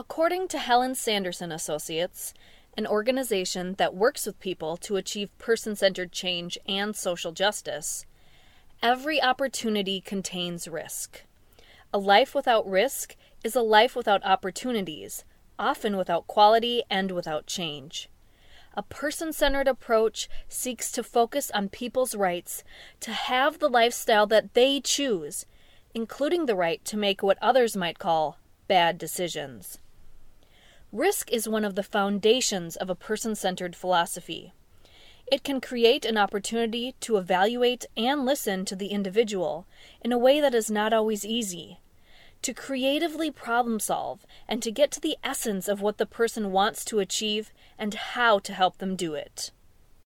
According to Helen Sanderson Associates, an organization that works with people to achieve person-centered change and social justice, every opportunity contains risk. A life without risk is a life without opportunities, often without quality and without change. A person-centered approach seeks to focus on people's rights to have the lifestyle that they choose, including the right to make what others might call bad decisions. Risk is one of the foundations of a person-centered philosophy. It can create an opportunity to evaluate and listen to the individual in a way that is not always easy, to creatively problem solve and to get to the essence of what the person wants to achieve and how to help them do it.